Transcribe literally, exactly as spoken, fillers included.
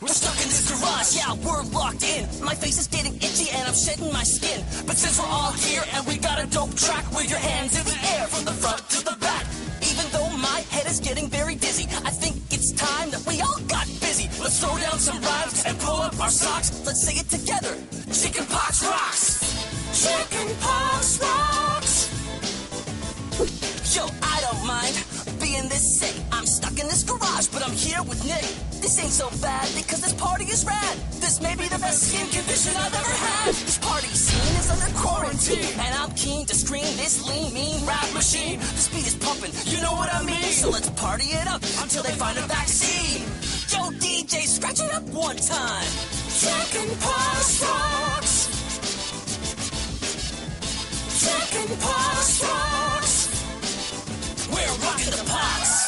We're stuck in this garage, yeah, we're locked in. My face is getting itchy and I'm shedding my skin. But since we're all here and we got a dope track, with your hands in the air from the front to the back. Even though my head is getting very dizzy, I think it's time that we all got busy. Let's throw down some rhymes and pull up our socks. Let's say it together. Chicken Pox rocks. Chicken Pox rocks. Yo, I don't mind being this sick. I'm stuck in this garage, but I'm here with Nick. This ain't so bad because this party is rad. This may be the best skin condition I've ever had. This party scene is under quarantine, and I'm keen to scream this lean, mean rap machine. The beat is pumping, you know what I mean? So let's party it up until they find a vaccine. Yo, D J, scratch it up one time. Chicken Pox rocks. Chicken Pox rocks. We're rocking the pox.